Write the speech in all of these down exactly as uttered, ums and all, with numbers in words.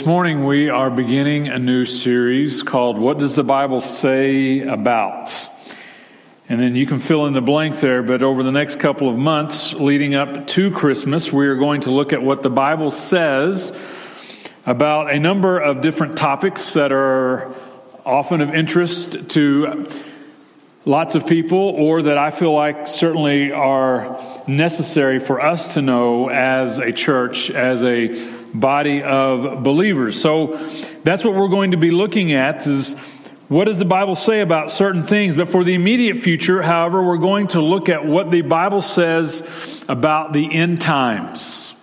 This morning we are beginning a new series called What Does the Bible Say About? And then you can fill in the blank there, but over the next couple of months leading up to Christmas, we are going to look at what the Bible says about a number of different topics that are often of interest to lots of people, or that I feel like certainly are necessary for us to know as a church, as a body of believers. So that's what we're going to be looking at, is what does the Bible say about certain things. But for the immediate future, however, we're going to look at what the Bible says about the end times.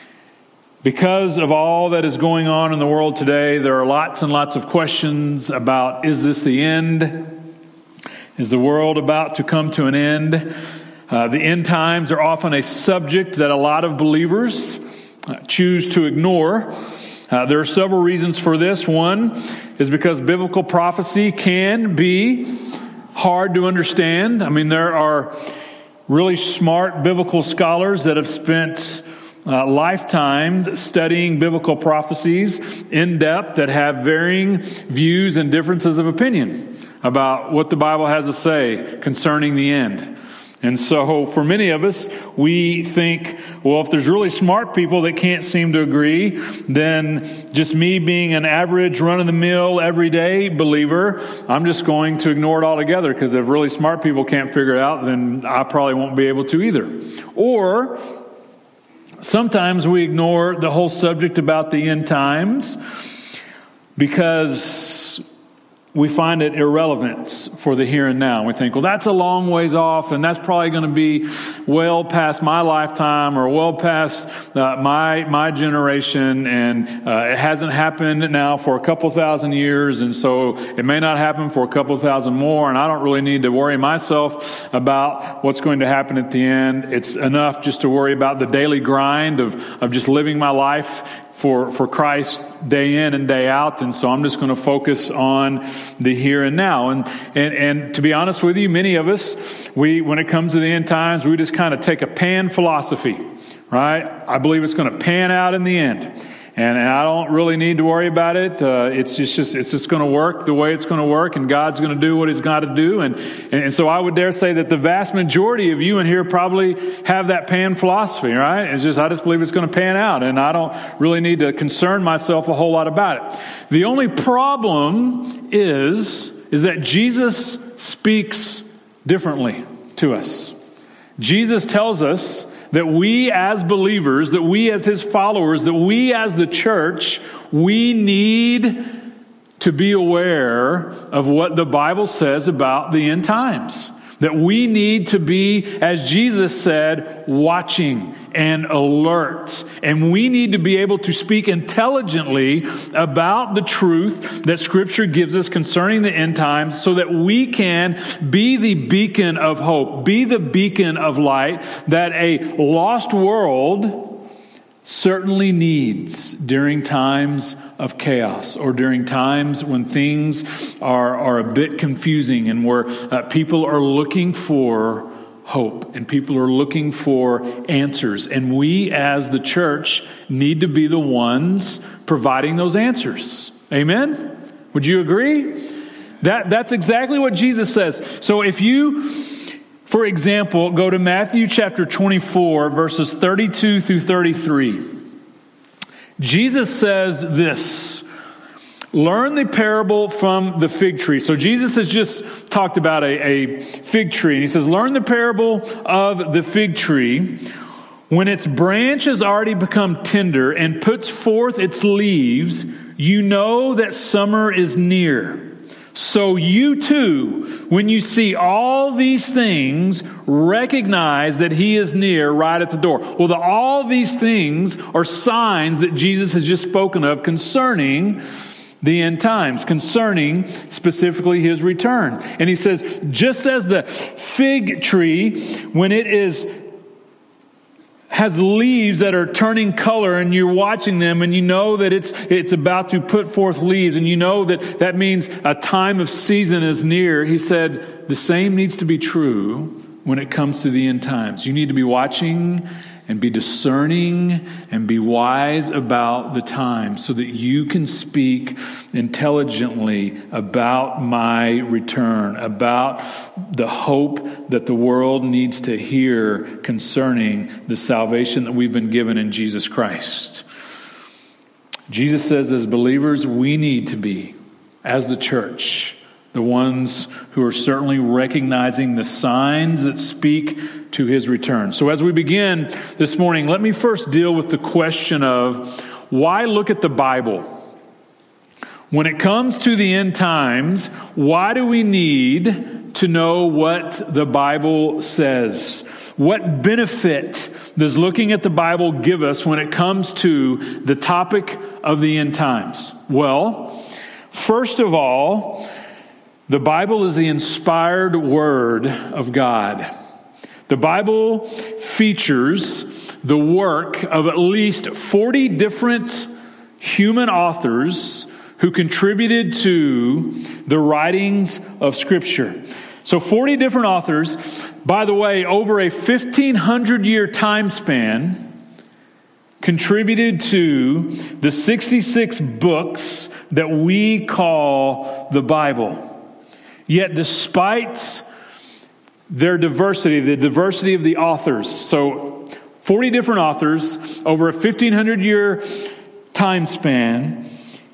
Because of all that is going on in the world today, there are lots and lots of questions about, is this the end? Is the world about to come to an end? Uh, the end times are often a subject that a lot of believers uh, choose to ignore. Uh, there are several reasons for this. One is because biblical prophecy can be hard to understand. I mean, there are really smart biblical scholars that have spent uh, lifetimes studying biblical prophecies in depth that have varying views and differences of opinion about what the Bible has to say concerning the end. And so for many of us, we think, well, if there's really smart people that can't seem to agree, then just me being an average run-of-the-mill everyday believer, I'm just going to ignore it altogether, because if really smart people can't figure it out, then I probably won't be able to either. Or sometimes we ignore the whole subject about the end times because we find it irrelevant for the here and now. We think, well, that's a long ways off, and that's probably going to be well past my lifetime or well past uh, my my generation, and uh, it hasn't happened now for a couple thousand years, and so it may not happen for a couple thousand more, and I don't really need to worry myself about what's going to happen at the end. It's enough just to worry about the daily grind of, of just living my life for, for Christ day in and day out. And so I'm just going to focus on the here and now. And, and, and to be honest with you, many of us, we, when it comes to the end times, we just kind of take a pan philosophy, right? I believe it's going to pan out in the end. And, and I don't really need to worry about it. Uh, it's just, just it's just going to work the way it's going to work, and God's going to do what He's got to do. And, and and so I would dare say that the vast majority of you in here probably have that pan philosophy, right? It's just, I just believe it's going to pan out, and I don't really need to concern myself a whole lot about it. The only problem is, is that Jesus speaks differently to us. Jesus tells us that we as believers, that we as His followers, that we as the church, we need to be aware of what the Bible says about the end times. That we need to be, as Jesus said, watching and alert. And we need to be able to speak intelligently about the truth that Scripture gives us concerning the end times, so that we can be the beacon of hope, be the beacon of light that a lost world certainly needs during times of chaos, or during times when things are, are a bit confusing, and where uh, people are looking for hope and people are looking for answers. And we as the church need to be the ones providing those answers. Amen? Would you agree? That, that's exactly what Jesus says. So if you, for example, go to Matthew chapter twenty-four, verses thirty-two through thirty-three. Jesus says this: learn the parable from the fig tree. So Jesus has just talked about a, a fig tree. And He says, learn the parable of the fig tree. When its branch has already become tender and puts forth its leaves, you know that summer is near. So you too, when you see all these things, recognize that He is near, right at the door. Well, the, all these things are signs that Jesus has just spoken of concerning the end times, concerning specifically His return. And He says, just as the fig tree, when it is has leaves that are turning color, and you're watching them, and you know that it's it's about to put forth leaves, and you know that that means a time of season is near. He said the same needs to be true when it comes to the end times. You need to be watching and be discerning and be wise about the time so that you can speak intelligently about my return, about the hope that the world needs to hear concerning the salvation that we've been given in Jesus Christ. Jesus says as believers, we need to be, as the church, the ones who are certainly recognizing the signs that speak to his return. So as we begin this morning, let me first deal with the question of why look at the Bible? When it comes to the end times, why do we need to know what the Bible says? What benefit does looking at the Bible give us when it comes to the topic of the end times? Well, first of all, the Bible is the inspired word of God. The Bible features the work of at least forty different human authors who contributed to the writings of Scripture. So forty different authors, by the way, over a fifteen hundred year time span, contributed to the sixty-six books that we call the Bible. Yet despite their diversity, the diversity of the authors, so forty different authors over a fifteen hundred year time span,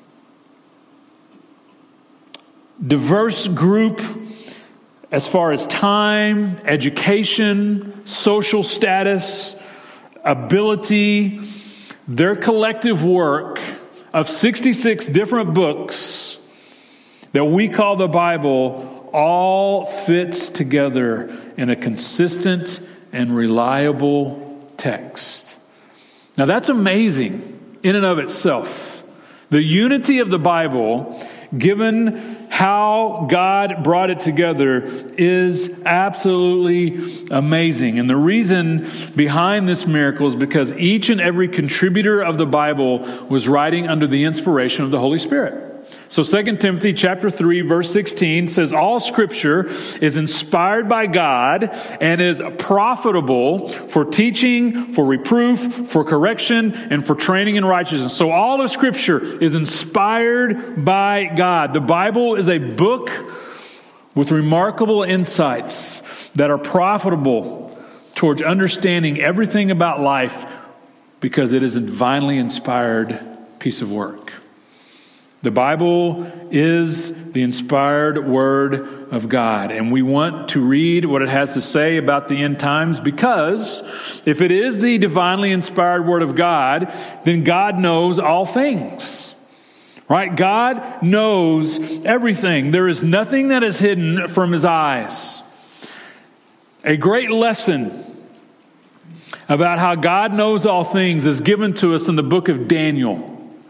diverse group as far as time, education, social status, ability, their collective work of sixty-six different books that we call the Bible all fits together in a consistent and reliable text. Now that's amazing in and of itself. The unity of the Bible, given how God brought it together, is absolutely amazing. And the reason behind this miracle is because each and every contributor of the Bible was writing under the inspiration of the Holy Spirit. So Second Timothy chapter three, verse sixteen says, all Scripture is inspired by God and is profitable for teaching, for reproof, for correction, and for training in righteousness. So all of Scripture is inspired by God. The Bible is a book with remarkable insights that are profitable towards understanding everything about life because it is a divinely inspired piece of work. The Bible is the inspired word of God, and we want to read what it has to say about the end times because if it is the divinely inspired word of God, then God knows all things, right? God knows everything. There is nothing that is hidden from his eyes. A great lesson about how God knows all things is given to us in the book of Daniel.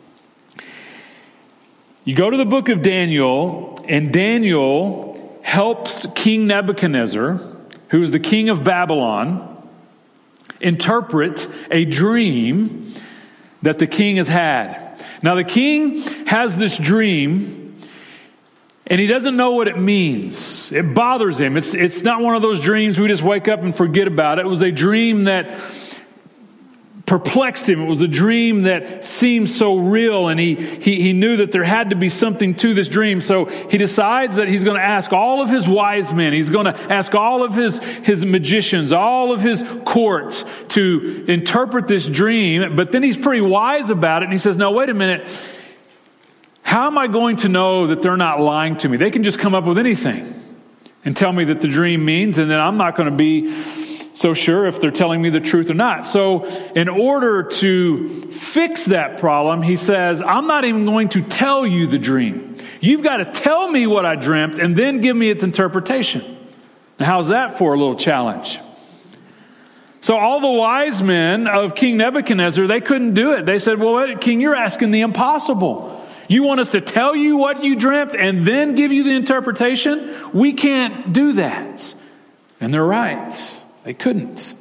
You go to the book of Daniel, and Daniel helps King Nebuchadnezzar, who is the king of Babylon, interpret a dream that the king has had. Now, the king has this dream, and he doesn't know what it means. It bothers him. It's, it's not one of those dreams we just wake up and forget about. It was a dream that perplexed him. It was a dream that seemed so real, and he, he he knew that there had to be something to this dream. So he decides that he's going to ask all of his wise men. He's going to ask all of his, his magicians, all of his court to interpret this dream. But then he's pretty wise about it, and he says, no, wait a minute. How am I going to know that they're not lying to me? They can just come up with anything and tell me that the dream means, and then I'm not going to be so sure if they're telling me the truth or not. So in order to fix that problem, he says, I'm not even going to tell you the dream. You've got to tell me what I dreamt and then give me its interpretation. Now, how's that for a little challenge? So all the wise men of King Nebuchadnezzar, they couldn't do it. They said, well, wait, King, you're asking the impossible. You want us to tell you what you dreamt and then give you the interpretation? We can't do that. And they're right. They couldn't.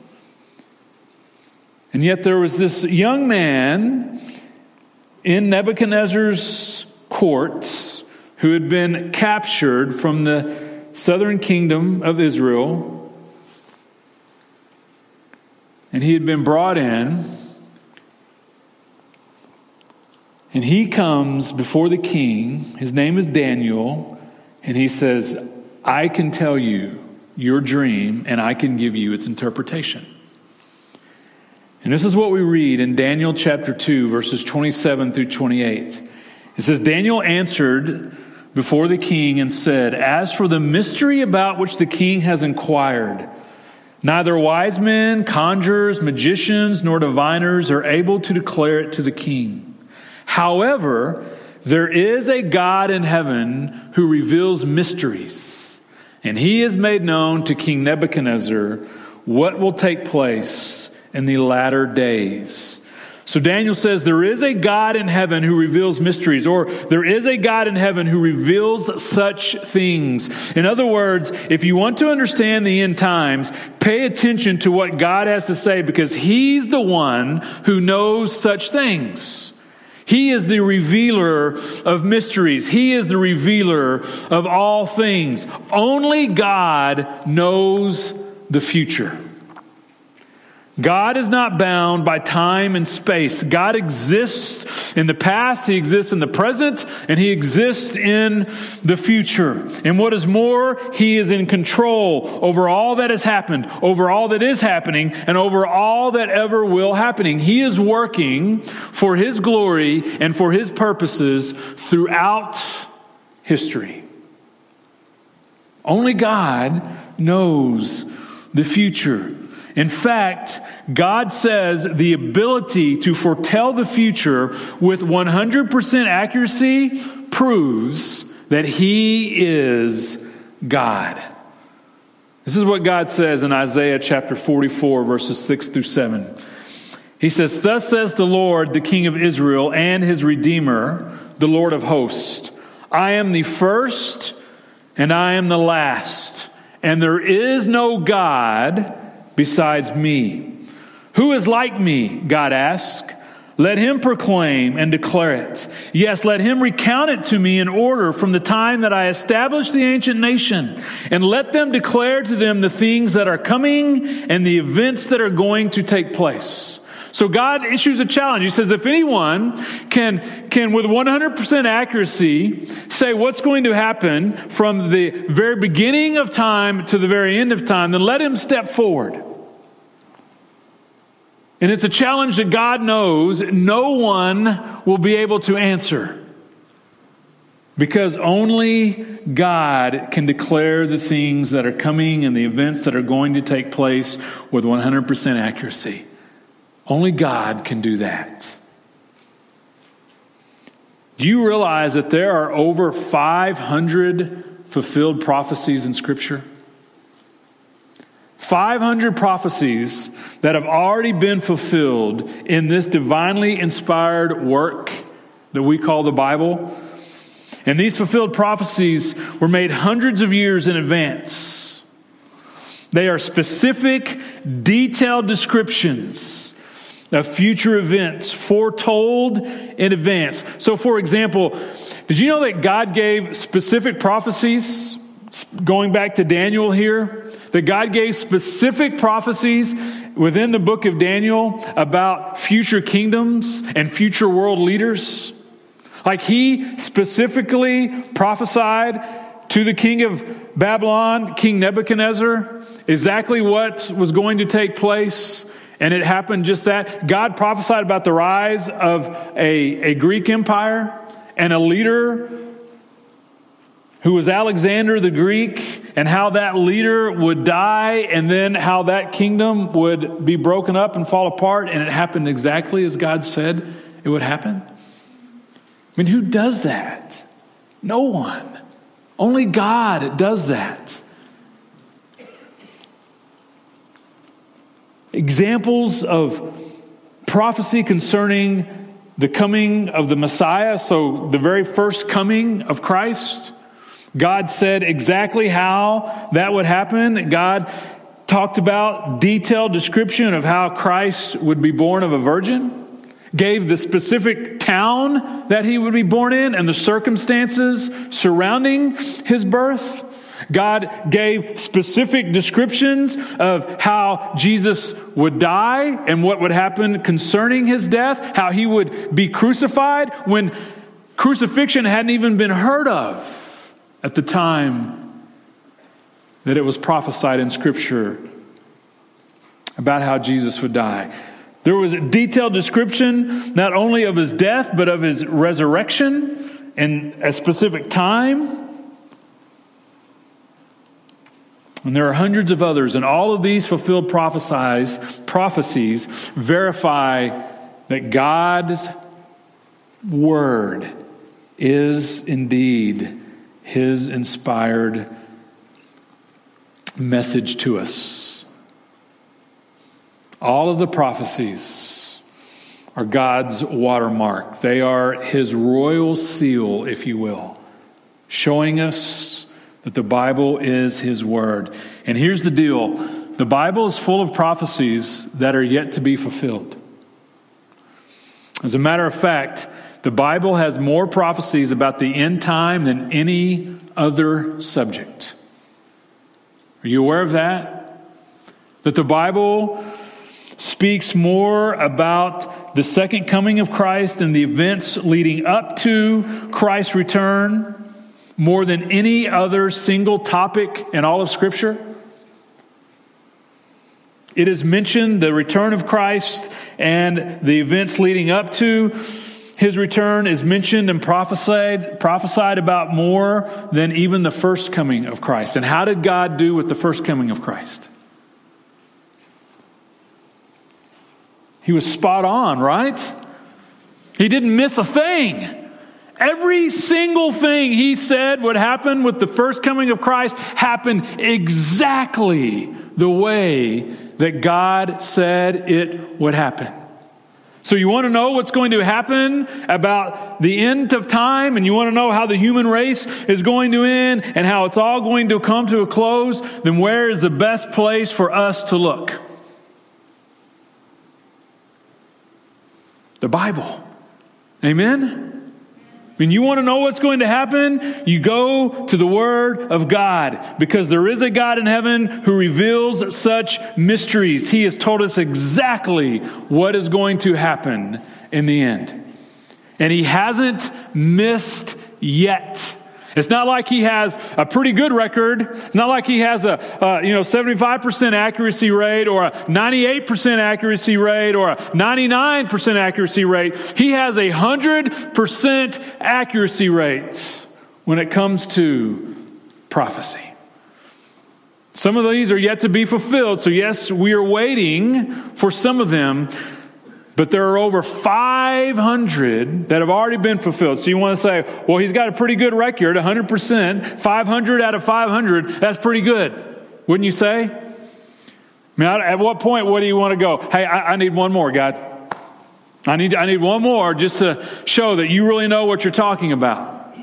And yet there was this young man in Nebuchadnezzar's courts who had been captured from the southern kingdom of Israel. And he had been brought in. And he comes before the king. His name is Daniel. And he says, I can tell you your dream and I can give you its interpretation. And this is what we read in Daniel chapter two, verses twenty-seven through twenty-eight. It says, Daniel answered before the king and said, as for the mystery about which the king has inquired, neither wise men, conjurers, magicians, nor diviners are able to declare it to the king. However, there is a God in heaven who reveals mysteries, and he has made known to King Nebuchadnezzar what will take place in the latter days. So Daniel says there is a God in heaven who reveals mysteries, or there is a God in heaven who reveals such things. In other words, if you want to understand the end times, pay attention to what God has to say, because he's the one who knows such things. He is the revealer of mysteries. He is the revealer of all things. Only God knows the future. God is not bound by time and space. God exists in the past, he exists in the present, and he exists in the future. And what is more, he is in control over all that has happened, over all that is happening, and over all that ever will happening. He is working for his glory and for his purposes throughout history. Only God knows the future. In fact, God says the ability to foretell the future with one hundred percent accuracy proves that he is God. This is what God says in Isaiah chapter forty-four, verses six through seven. He says, thus says the Lord, the King of Israel and his Redeemer, the Lord of hosts. I am the first and I am the last, and there is no God besides me. Who is like me, God asks. Let him proclaim and declare it. Yes, let him recount it to me in order from the time that I established the ancient nation. And let them declare to them the things that are coming and the events that are going to take place. So God issues a challenge. He says, if anyone can, can with one hundred percent accuracy say what's going to happen from the very beginning of time to the very end of time, then let him step forward. And it's a challenge that God knows no one will be able to answer, because only God can declare the things that are coming and the events that are going to take place with one hundred percent accuracy. Only God can do that. Do you realize that there are over five hundred fulfilled prophecies in Scripture? five hundred prophecies that have already been fulfilled in this divinely inspired work that we call the Bible. And these fulfilled prophecies were made hundreds of years in advance. They are specific, detailed descriptions of future events foretold in advance. So, for example, did you know that God gave specific prophecies, going back to Daniel here, that God gave specific prophecies within the book of Daniel about future kingdoms and future world leaders? Like he specifically prophesied to the king of Babylon, King Nebuchadnezzar, exactly what was going to take place. And it happened just that. God prophesied about the rise of a, a Greek empire and a leader who was Alexander the Greek, and how that leader would die, and then how that kingdom would be broken up and fall apart. And it happened exactly as God said it would happen. I mean, who does that? No one. Only God does that. Examples of prophecy concerning the coming of the Messiah, so the very first coming of Christ. God said exactly how that would happen. God talked about detailed description of how Christ would be born of a virgin, gave the specific town that he would be born in and the circumstances surrounding his birth. God gave specific descriptions of how Jesus would die and what would happen concerning his death, how he would be crucified when crucifixion hadn't even been heard of at the time that it was prophesied in Scripture about how Jesus would die. There was a detailed description not only of his death, but of his resurrection in a specific time. And there are hundreds of others, and all of these fulfilled prophecies, prophecies verify that God's word is indeed his inspired message to us. All of the prophecies are God's watermark. They are his royal seal, if you will, showing us that the Bible is his word. And here's the deal. The Bible is full of prophecies that are yet to be fulfilled. As a matter of fact, the Bible has more prophecies about the end time than any other subject. Are you aware of that? That the Bible speaks more about the second coming of Christ and the events leading up to Christ's return more than any other single topic in all of Scripture. It is mentioned, the return of Christ and the events leading up to his return is mentioned and prophesied, prophesied about more than even the first coming of Christ. And how did God do with the first coming of Christ? He was spot on, right? He didn't miss a thing. Every single thing he said would happen with the first coming of Christ happened exactly the way that God said it would happen. So you want to know what's going to happen about the end of time, and you want to know how the human race is going to end and how it's all going to come to a close, then where is the best place for us to look? The Bible. Amen? When you want to know what's going to happen, you go to the Word of God, because there is a God in heaven who reveals such mysteries. He has told us exactly what is going to happen in the end. And he hasn't missed yet. It's not like he has a pretty good record. It's not like he has a, a you know seventy-five percent accuracy rate or a ninety-eight percent accuracy rate or a ninety-nine percent accuracy rate. He has a one hundred percent accuracy rate when it comes to prophecy. Some of these are yet to be fulfilled. So yes, we are waiting for some of them. But there are over five hundred that have already been fulfilled. So you want to say, well, he's got a pretty good record, one hundred percent. five hundred out of five hundred, that's pretty good. Wouldn't you say? I mean, at what point, what do you want to go? Hey, I, I need one more, God. I need, I need one more just to show that you really know what you're talking about.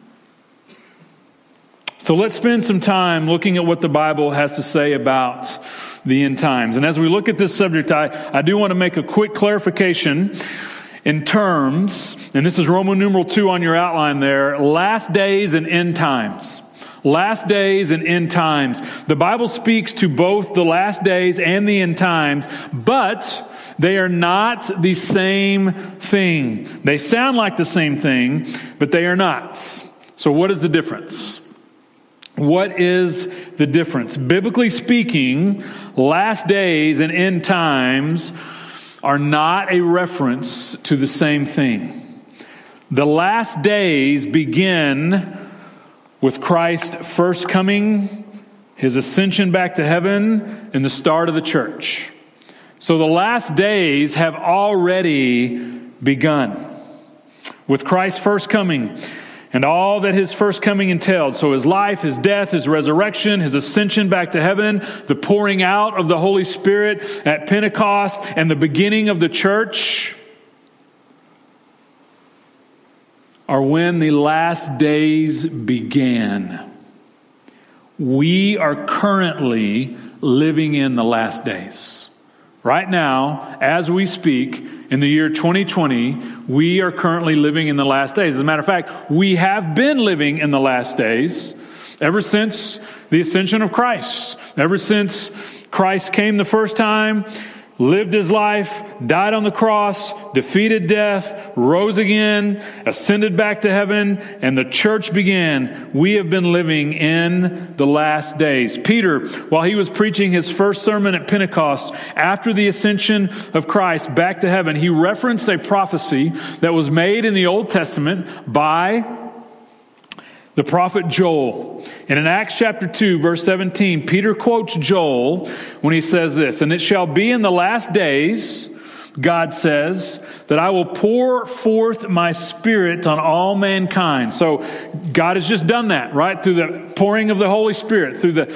So let's spend some time looking at what the Bible has to say about the end times. And as we look at this subject, I, I do want to make a quick clarification in terms, and this is Roman numeral two on your outline there, last days and end times. Last days and end times. The Bible speaks to both the last days and the end times, but they are not the same thing. They sound like the same thing, but they are not. So what is the difference? What is the difference? Biblically speaking, last days and end times are not a reference to the same thing. The last days begin with Christ's first coming, his ascension back to heaven, and the start of the church. So the last days have already begun with Christ's first coming and all that his first coming entailed. So his life, his death, his resurrection, his ascension back to heaven, the pouring out of the Holy Spirit at Pentecost, and the beginning of the church are when the last days began. We are currently living in the last days. Right now, as we speak, in the year twenty twenty, we are currently living in the last days. As a matter of fact, we have been living in the last days. Ever since the ascension of Christ, ever since Christ came the first time, lived his life, died on the cross, defeated death, rose again, ascended back to heaven, and the church began. We have been living in the last days. Peter, while he was preaching his first sermon at Pentecost, after the ascension of Christ back to heaven, he referenced a prophecy that was made in the Old Testament by the prophet Joel. And in Acts chapter two, verse seventeen, Peter quotes Joel when he says this, "And it shall be in the last days, God says, that I will pour forth my Spirit on all mankind." So God has just done that, right? Through the pouring of the Holy Spirit, through the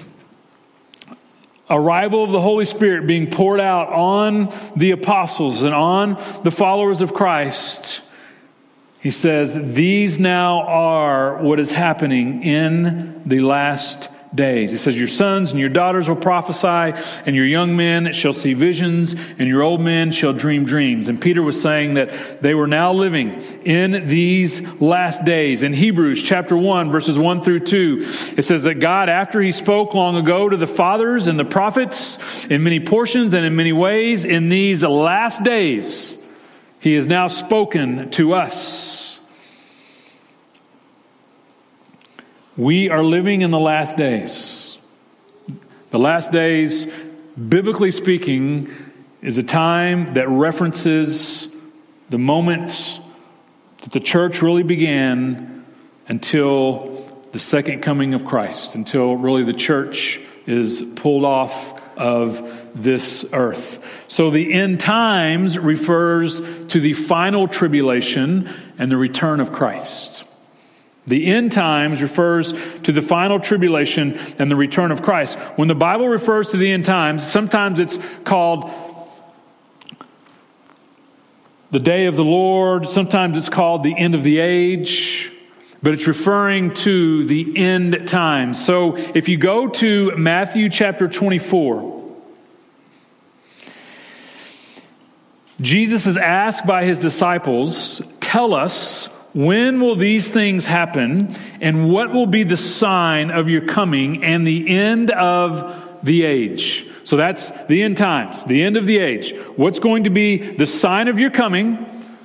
arrival of the Holy Spirit being poured out on the apostles and on the followers of Christ. He says, these now are what is happening in the last days. He says, your sons and your daughters will prophesy, and your young men shall see visions, and your old men shall dream dreams. And Peter was saying that they were now living in these last days. In Hebrews chapter one, verses one through two, it says that God, after he spoke long ago to the fathers and the prophets in many portions and in many ways, in these last days, he has now spoken to us. We are living in the last days. The last days, biblically speaking, is a time that references the moment that the church really began until the second coming of Christ, until really the church is pulled off of this earth. So the end times refers to the final tribulation and the return of Christ. The end times refers to the final tribulation and the return of Christ. When the Bible refers to the end times, sometimes it's called the day of the Lord. Sometimes it's called the end of the age. But it's referring to the end times. So if you go to Matthew chapter twenty-four, Jesus is asked by his disciples, tell us, when will these things happen, and what will be the sign of your coming and the end of the age? So that's the end times, the end of the age. What's going to be the sign of your coming,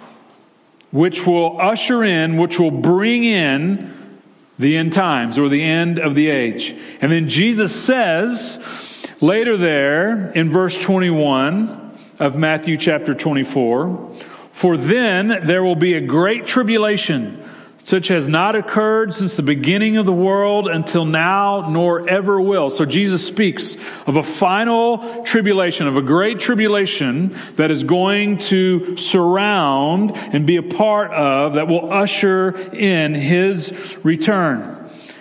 which will usher in, which will bring in the end times or the end of the age? And then Jesus says later there in verse twenty-one of Matthew chapter twenty-four, for then there will be a great tribulation, such has not occurred since the beginning of the world until now, nor ever will. So Jesus speaks of a final tribulation, of a great tribulation that is going to surround and be a part of, that will usher in his return.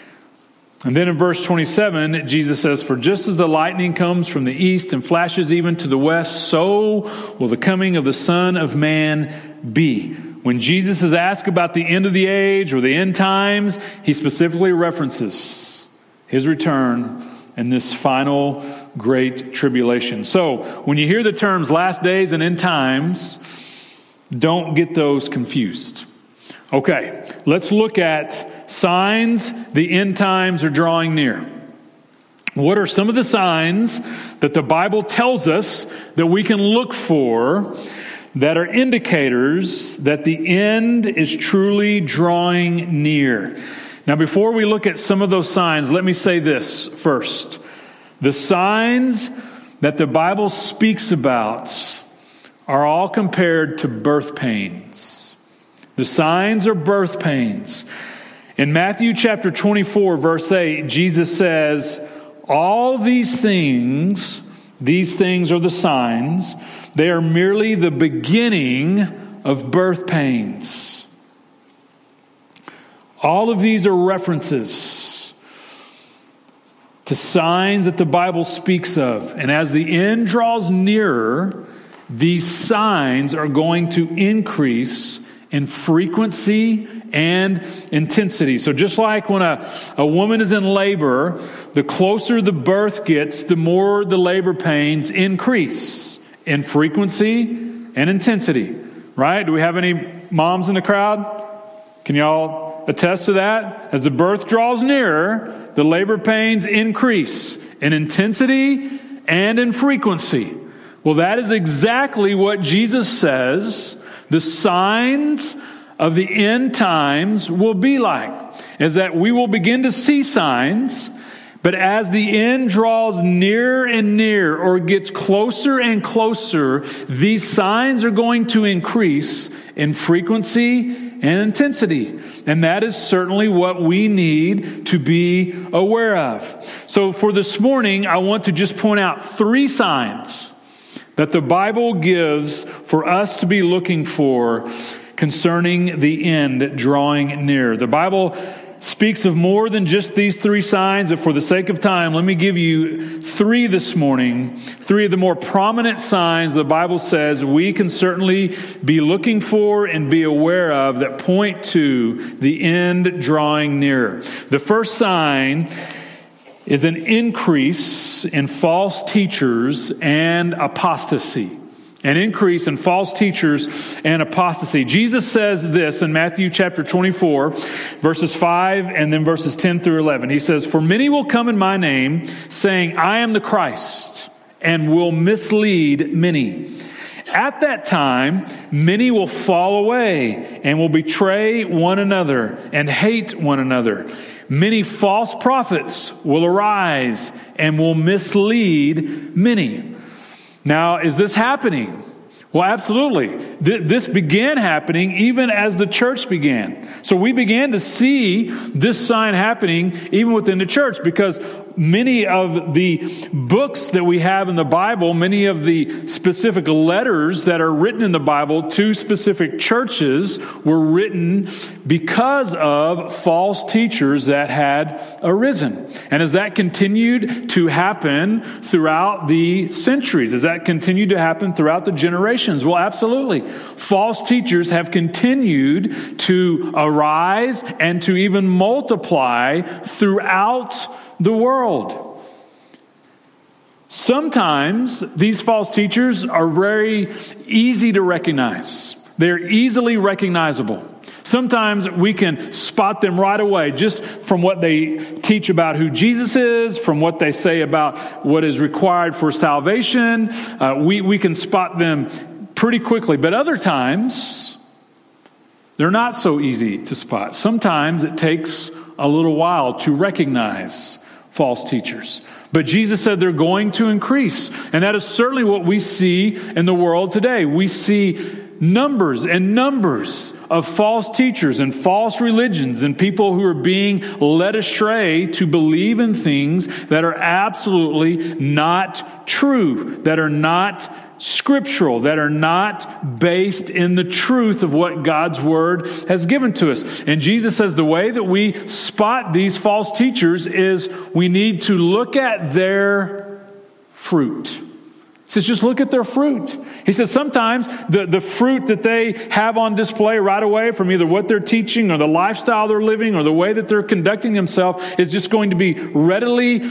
And then in verse twenty-seven, Jesus says, for just as the lightning comes from the east and flashes even to the west, so will the coming of the Son of Man be. When Jesus is asked about the end of the age or the end times, he specifically references his return and this final great tribulation. So when you hear the terms last days and end times, don't get those confused. Okay, let's look at signs the end times are drawing near. What are some of the signs that the Bible tells us that we can look for that are indicators that the end is truly drawing near? Now, before we look at some of those signs, let me say this first. The signs that the Bible speaks about are all compared to birth pains. The signs are birth pains. In Matthew chapter twenty-four, verse eight, Jesus says, all these things, these things are the signs, they are merely the beginning of birth pains. All of these are references to signs that the Bible speaks of. And as the end draws nearer, these signs are going to increase in frequency and intensity. So just like when a, a woman is in labor, the closer the birth gets, the more the labor pains increase in frequency and intensity. Right? Do we have any moms in the crowd? Can y'all attest to that. As the birth draws nearer, the labor pains increase in intensity and in frequency. Well, that is exactly what Jesus says the signs of the end times will be like, is that we will begin to see signs, but as the end draws nearer and nearer or gets closer and closer, these signs are going to increase in frequency and intensity. And that is certainly what we need to be aware of. So for this morning, I want to just point out three signs that the Bible gives for us to be looking for concerning the end drawing near. The Bible speaks of more than just these three signs, but for the sake of time, let me give you three this morning, three of the more prominent signs the Bible says we can certainly be looking for and be aware of that point to the end drawing nearer. The first sign is an increase in false teachers and apostasy. An increase in false teachers and apostasy. Jesus says this in Matthew chapter twenty-four, verses five and then verses ten through eleven. He says, "For many will come in my name, saying, I am the Christ, and will mislead many. At that time, many will fall away and will betray one another and hate one another. Many false prophets will arise and will mislead many." Now, is this happening? Well, absolutely. Th- this began happening even as the church began. So we began to see this sign happening even within the church, because many of the books that we have in the Bible, many of the specific letters that are written in the Bible to specific churches were written because of false teachers that had arisen. And as that continued to happen throughout the centuries, as that continued to happen throughout the generations, well, absolutely. False teachers have continued to arise and to even multiply throughout the world. Sometimes these false teachers are very easy to recognize. They're easily recognizable. Sometimes we can spot them right away just from what they teach about who Jesus is, from what they say about what is required for salvation. Uh, we, we can spot them pretty quickly. But other times, they're not so easy to spot. Sometimes it takes a little while to recognize false teachers. But Jesus said they're going to increase. And that is certainly what we see in the world today. We see numbers and numbers of false teachers and false religions and people who are being led astray to believe in things that are absolutely not true, that are not scriptural, that are not based in the truth of what God's word has given to us. And Jesus says the way that we spot these false teachers is we need to look at their fruit. He says, just look at their fruit. He says sometimes the, the fruit that they have on display right away from either what they're teaching or the lifestyle they're living or the way that they're conducting themselves is just going to be readily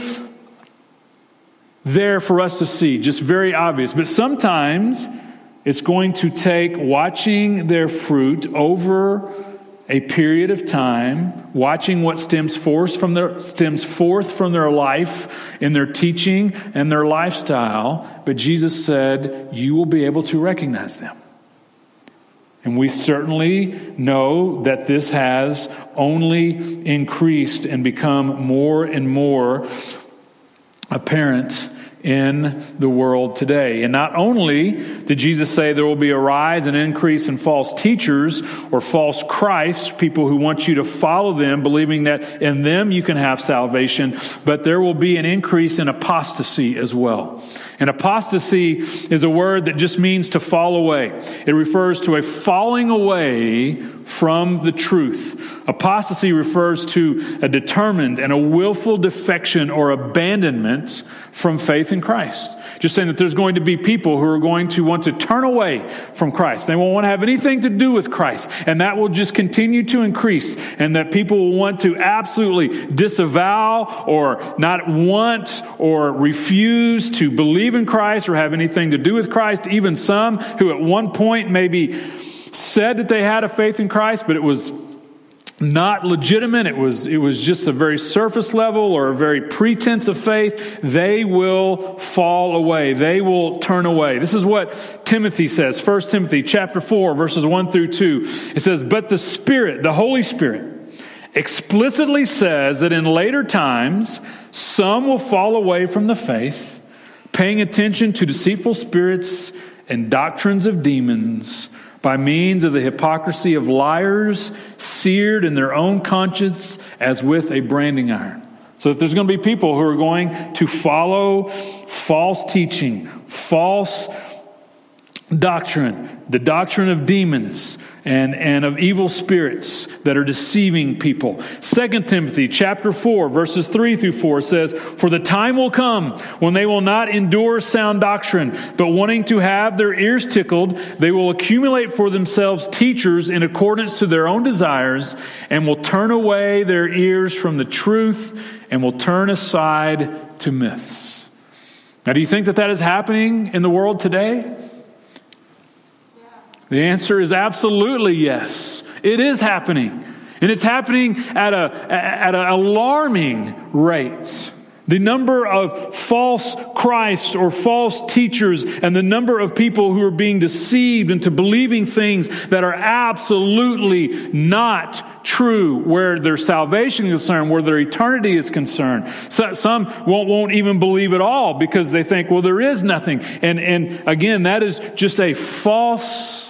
there for us to see, just very obvious. But sometimes it's going to take watching their fruit over a period of time, watching what stems forth from their stems forth from their life in their teaching and their lifestyle. But Jesus said, you will be able to recognize them. And we certainly know that this has only increased and become more and more apparent in the world today. And not only did Jesus say there will be a rise and increase in false teachers or false Christs, people who want you to follow them, believing that in them you can have salvation, but there will be an increase in apostasy as well. And apostasy is a word that just means to fall away. It refers to a falling away from the truth. Apostasy refers to a determined and a willful defection or abandonment from faith in Christ. Just saying that there's going to be people who are going to want to turn away from Christ. They won't want to have anything to do with Christ. And that will just continue to increase. And that people will want to absolutely disavow or not want or refuse to believe in Christ or have anything to do with Christ. Even some who at one point maybe said that they had a faith in Christ, but it was not legitimate, it was, it was just a very surface level or a very pretense of faith, they will fall away. They will turn away. This is what Timothy says, First Timothy chapter four, verses one through two. It says, "But the Spirit, the Holy Spirit, explicitly says that in later times, some will fall away from the faith, paying attention to deceitful spirits and doctrines of demons, by means of the hypocrisy of liars, seared in their own conscience as with a branding iron." So if there's going to be people who are going to follow false teaching, false doctrine, the doctrine of demons and, and of evil spirits that are deceiving people. Second Timothy chapter four, verses three through four says, "For the time will come when they will not endure sound doctrine, but wanting to have their ears tickled, they will accumulate for themselves teachers in accordance to their own desires, and will turn away their ears from the truth and will turn aside to myths." Now, do you think that that is happening in the world today? The answer is absolutely yes. It is happening. And it's happening at a at an alarming rate. The number of false Christs or false teachers and the number of people who are being deceived into believing things that are absolutely not true, where their salvation is concerned, where their eternity is concerned. So, some won't, won't even believe at all because they think, well, there is nothing. And, and again, that is just a false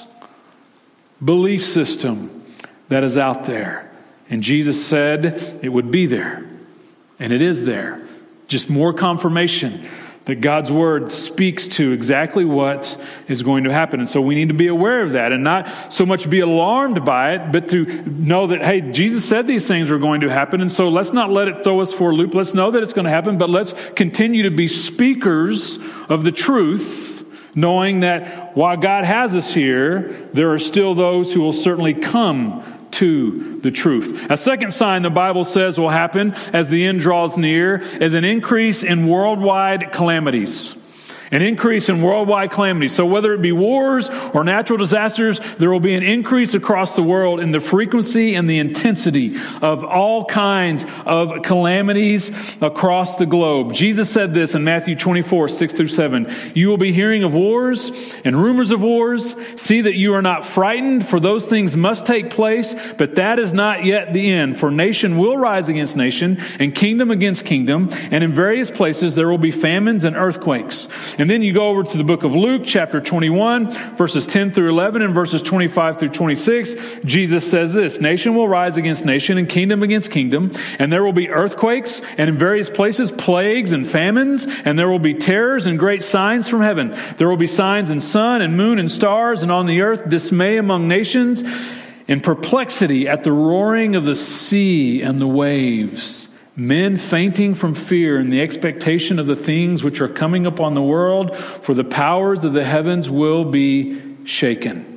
belief system that is out there. And Jesus said it would be there. And it is there. Just more confirmation that God's word speaks to exactly what is going to happen. And so we need to be aware of that and not so much be alarmed by it, but to know that, hey, Jesus said these things are going to happen. And so let's not let it throw us for a loop. Let's know that it's going to happen, but let's continue to be speakers of the truth, knowing that while God has us here, there are still those who will certainly come to the truth. A second sign the Bible says will happen as the end draws near is an increase in worldwide calamities. An increase in worldwide calamities. So whether it be wars or natural disasters, there will be an increase across the world in the frequency and the intensity of all kinds of calamities across the globe. Jesus said this in Matthew twenty-four, six through seven. "You will be hearing of wars and rumors of wars. See that you are not frightened, for those things must take place, but that is not yet the end. For nation will rise against nation and kingdom against kingdom, and in various places there will be famines and earthquakes." And then you go over to the book of Luke, chapter twenty-one, verses ten through eleven, and verses twenty-five through twenty-six. Jesus says this: "Nation will rise against nation and kingdom against kingdom, and there will be earthquakes, and in various places plagues and famines, and there will be terrors and great signs from heaven. There will be signs in sun and moon and stars, and on the earth dismay among nations, in perplexity at the roaring of the sea and the waves. Men fainting from fear in the expectation of the things which are coming upon the world, for the powers of the heavens will be shaken."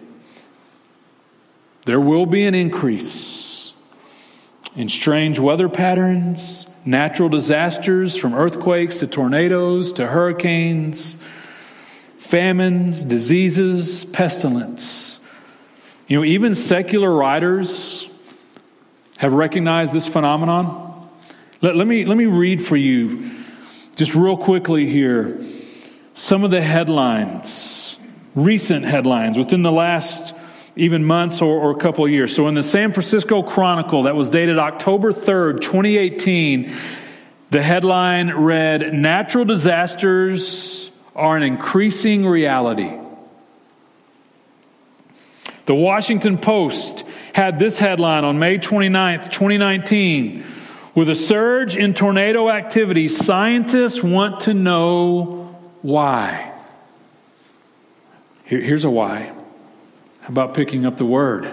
There will be an increase in strange weather patterns, natural disasters from earthquakes to tornadoes to hurricanes, famines, diseases, pestilence. You know, even secular writers have recognized this phenomenon. Let, let me let me read for you, just real quickly here, some of the headlines, recent headlines within the last even months or, or a couple of years. So in the San Francisco Chronicle that was dated October third, twenty eighteen, the headline read, "Natural disasters are an increasing reality." The Washington Post had this headline on May twenty-ninth, twenty nineteen, "With a surge in tornado activity, scientists want to know why." Here, here's a why. How about picking up the word?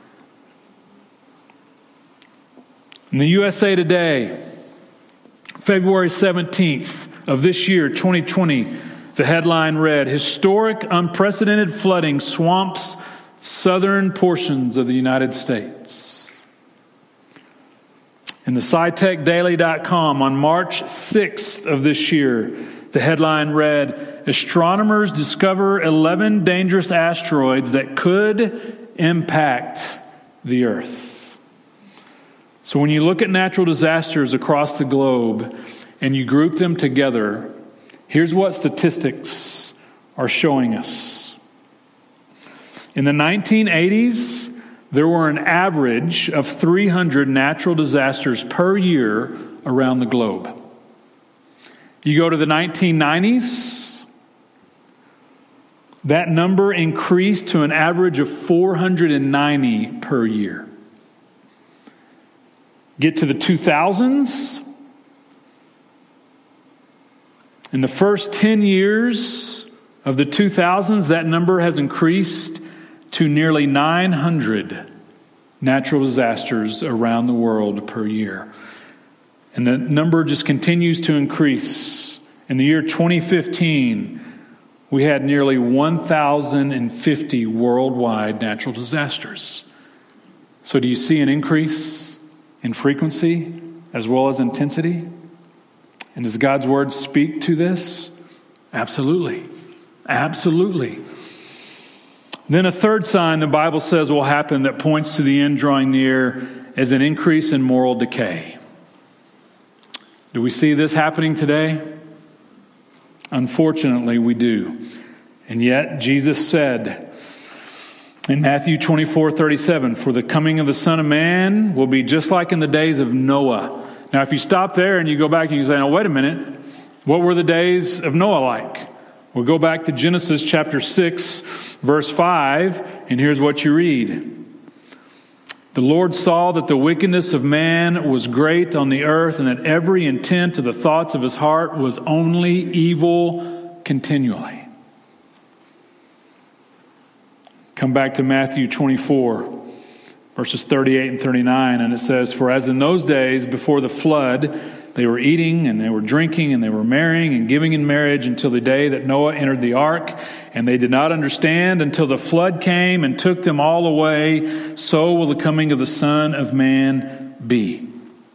In the U S A Today, February seventeenth of this year, twenty twenty, the headline read, "Historic unprecedented flooding swamps southern portions of the United States." In the Sci Tech Daily dot com on March sixth of this year, the headline read, "Astronomers discover eleven dangerous asteroids that could impact the Earth." So when you look at natural disasters across the globe and you group them together, here's what statistics are showing us. In the nineteen eighties, there were an average of three hundred natural disasters per year around the globe. You go to the nineteen nineties, that number increased to an average of four hundred ninety per year. Get to the two thousands, in the first ten years of the two thousands, that number has increased to nearly nine hundred natural disasters around the world per year. And the number just continues to increase. In the year twenty fifteen, we had nearly one thousand fifty worldwide natural disasters. So do you see an increase in frequency as well as intensity? And does God's word speak to this? Absolutely. Absolutely. Then a third sign the Bible says will happen that points to the end drawing near is an increase in moral decay. Do we see this happening today? Unfortunately, we do. And yet, Jesus said in Matthew twenty-four thirty-seven, "For the coming of the Son of Man will be just like in the days of Noah." Now, if you stop there and you go back and you say, "Oh, wait a minute, what were the days of Noah like?" We'll go back to Genesis chapter six, verse five, and here's what you read. "The Lord saw that the wickedness of man was great on the earth, and that every intent of the thoughts of his heart was only evil continually." Come back to Matthew twenty-four, verses thirty-eight and thirty-nine, and it says, "For as in those days before the flood, they were eating and they were drinking and they were marrying and giving in marriage until the day that Noah entered the ark, and they did not understand until the flood came and took them all away. So will the coming of the Son of Man be."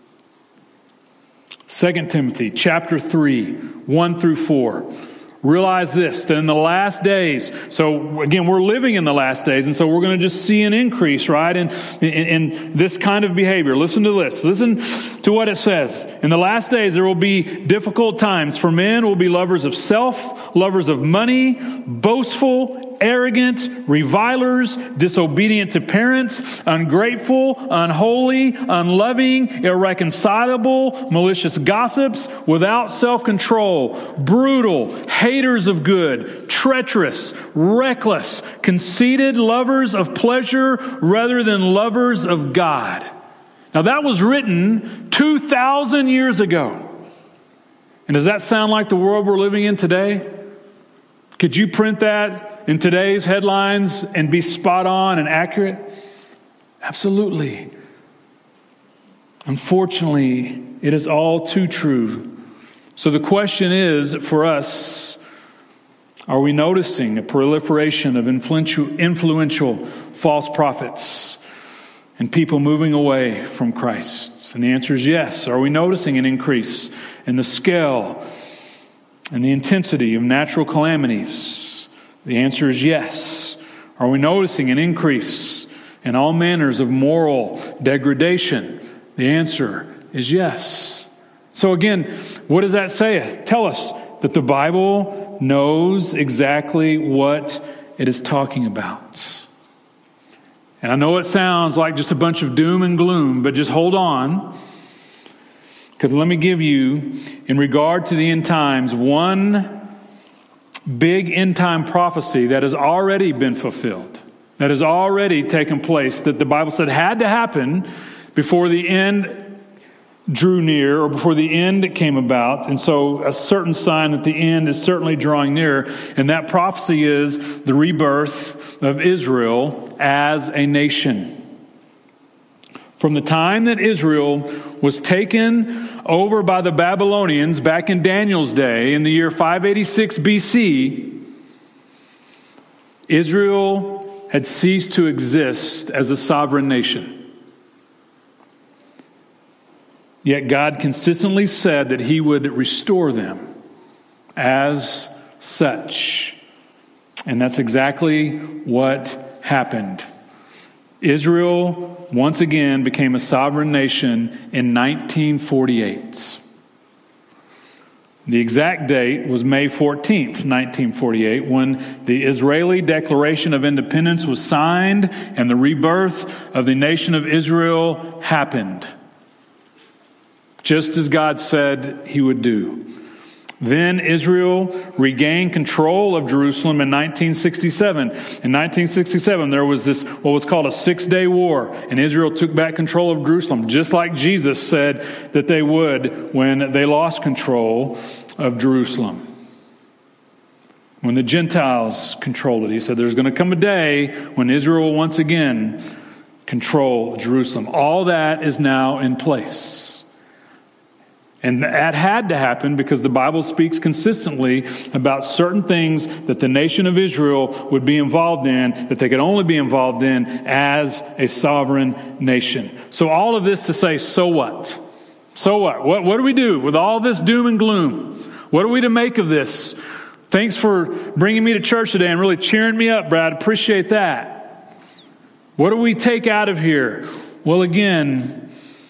Second Timothy chapter three, one through four. Realize this, that in the last days, so again, we're living in the last days, and so we're going to just see an increase, right, in, in, in this kind of behavior. Listen to this. Listen to what it says. "In the last days there will be difficult times, for men will be lovers of self, lovers of money, boastful, arrogant, revilers, disobedient to parents, ungrateful, unholy, unloving, irreconcilable, malicious gossips, without self-control, brutal, haters of good, treacherous, reckless, conceited, lovers of pleasure rather than lovers of God." Now that was written two thousand years ago. And does that sound like the world we're living in today? Could you print that in today's headlines and be spot on and accurate? Absolutely. Unfortunately, it is all too true. So the question is for us, are we noticing a proliferation of influential, influential false prophets and people moving away from Christ? And the answer is yes. Are we noticing an increase in the scale and the intensity of natural calamities? The answer is yes. Are we noticing an increase in all manners of moral degradation? The answer is yes. So again, what does that say? Tell us that the Bible knows exactly what it is talking about. And I know it sounds like just a bunch of doom and gloom, but just hold on. Because let me give you, in regard to the end times, one big end time prophecy that has already been fulfilled, that has already taken place, that the Bible said had to happen before the end drew near, or before the end came about. And so a certain sign that the end is certainly drawing near. And that prophecy is the rebirth of Israel as a nation. From the time that Israel was taken over by the Babylonians back in Daniel's day, in the year five eighty-six B C, Israel had ceased to exist as a sovereign nation. Yet God consistently said that He would restore them as such. And that's exactly what happened. Israel once again became a sovereign nation in nineteen forty-eight. The exact date was May fourteenth, nineteen forty-eight, when the Israeli Declaration of Independence was signed and the rebirth of the nation of Israel happened, just as God said he would do. Then Israel regained control of Jerusalem in nineteen sixty-seven. In nineteen sixty-seven, there was this, what was called a six-day war, and Israel took back control of Jerusalem, just like Jesus said that they would when they lost control of Jerusalem. When the Gentiles controlled it, he said there's going to come a day when Israel will once again control Jerusalem. All that is now in place. And that had to happen because the Bible speaks consistently about certain things that the nation of Israel would be involved in, that they could only be involved in as a sovereign nation. So all of this to say, so what? So what? What, what do we do with all this doom and gloom? What are we to make of this? Thanks for bringing me to church today and really cheering me up, Brad. Appreciate that. What do we take out of here? Well, again,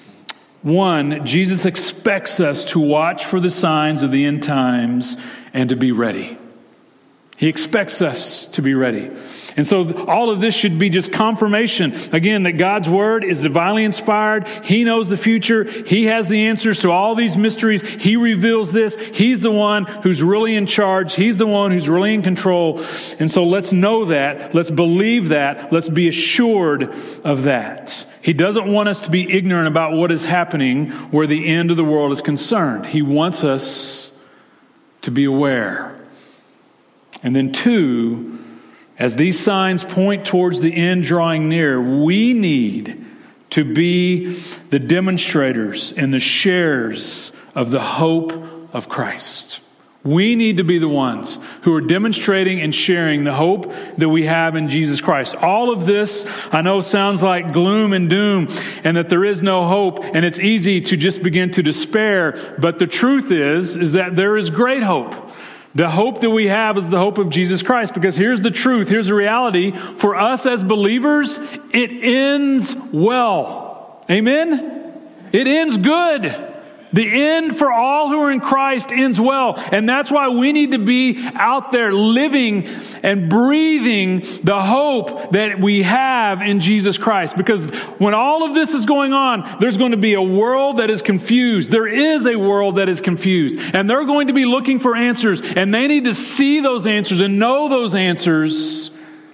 one, Jesus expects us to watch for the signs of the end times and to be ready. He expects us to be ready. And so all of this should be just confirmation, again, that God's word is divinely inspired. He knows the future. He has the answers to all these mysteries. He reveals this. He's the one who's really in charge. He's the one who's really in control. And so let's know that. Let's believe that. Let's be assured of that. He doesn't want us to be ignorant about what is happening where the end of the world is concerned. He wants us to be aware. And then two, as these signs point towards the end drawing near, we need to be the demonstrators and the sharers of the hope of Christ. We need to be the ones who are demonstrating and sharing the hope that we have in Jesus Christ. All of this, I know, sounds like gloom and doom and that there is no hope and it's easy to just begin to despair. But the truth is, is that there is great hope. The hope that we have is the hope of Jesus Christ, because here's the truth. Here's the reality. For us as believers, it ends well. Amen? It ends good. The end for all who are in Christ ends well. And that's why we need to be out there living and breathing the hope that we have in Jesus Christ. Because when all of this is going on, there's going to be a world that is confused. There is a world that is confused. And they're going to be looking for answers. And they need to see those answers and know those answers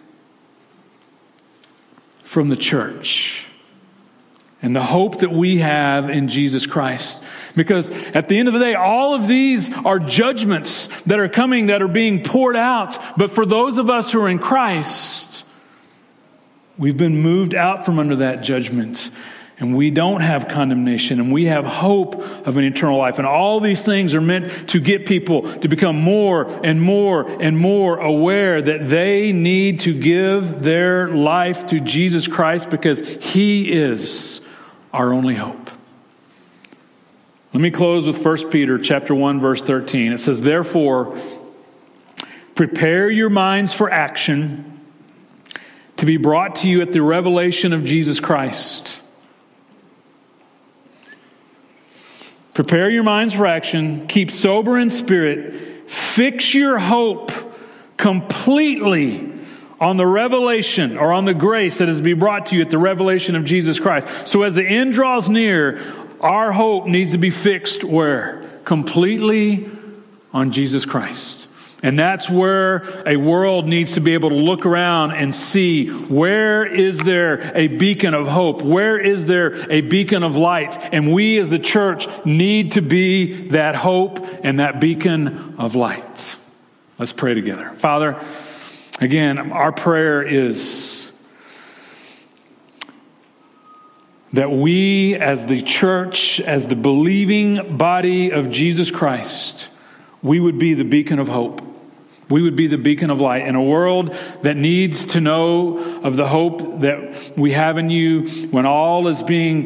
from the church. And the hope that we have in Jesus Christ. Because at the end of the day, all of these are judgments that are coming, that are being poured out. But for those of us who are in Christ, we've been moved out from under that judgment. And we don't have condemnation. And we have hope of an eternal life. And all these things are meant to get people to become more and more and more aware that they need to give their life to Jesus Christ, because He is our only hope. Let me close with First Peter chapter one, verse thirteen. It says, therefore, prepare your minds for action to be brought to you at the revelation of Jesus Christ. Prepare your minds for action. Keep sober in spirit. Fix your hope completely on the revelation or on the grace that is to be brought to you at the revelation of Jesus Christ. So as the end draws near, our hope needs to be fixed where? Completely on Jesus Christ. And that's where a world needs to be able to look around and see, where is there a beacon of hope? Where is there a beacon of light? And we as the church need to be that hope and that beacon of light. Let's pray together. Father, again, our prayer is that we as the church, as the believing body of Jesus Christ, we would be the beacon of hope. We would be the beacon of light in a world that needs to know of the hope that we have in you when all is being,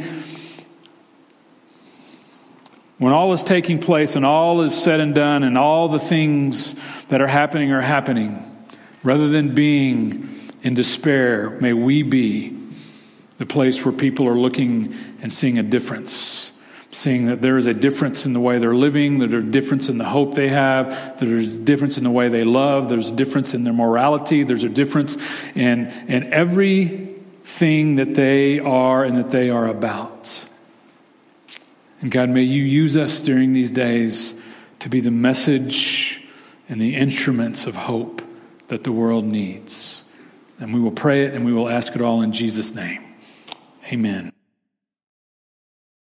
when all is taking place and all is said and done and all the things that are happening are happening. Rather than being in despair, may we be the place where people are looking and seeing a difference, seeing that there is a difference in the way they're living, that there's a difference in the hope they have, that there's a difference in the way they love, there's a difference in their morality, there's a difference in, in everything that they are and that they are about. And God, may you use us during these days to be the message and the instruments of hope that the world needs. And we will pray it and we will ask it all in Jesus' name. Amen.